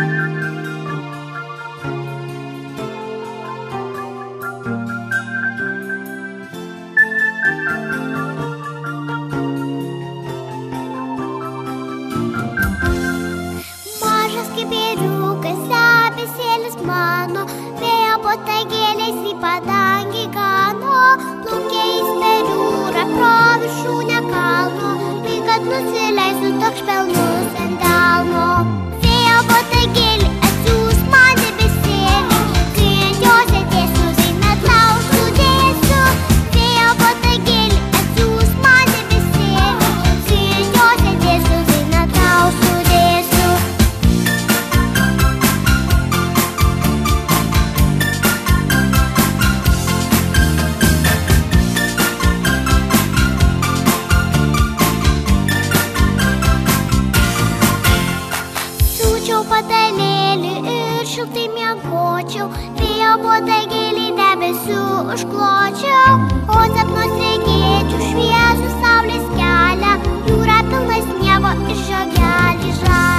Mažas kaip ėriukas, debesėlis mano, vėjo botagėliais į padangį gano, plaukė jis per jūrą pro viršūnę kalno, tai kad nusileistų toks švelnus ant delno. Vėjo botagėlį atsiųs man debesėlį, kai ant jo sėdėsiu, tai medlaus sudėsiu. Vėjo botagėlį atsiųs man debesėlį, kai ant jo sėdėsiu, tai medlaus sudėsiu. Patalėlį ir šiltai miegočiau, vėjo botagėlį debesių užkločiau, o sapnuos regėčiau šviesų saulės kelią, jūra pilna sniego ir žiogelį žalią.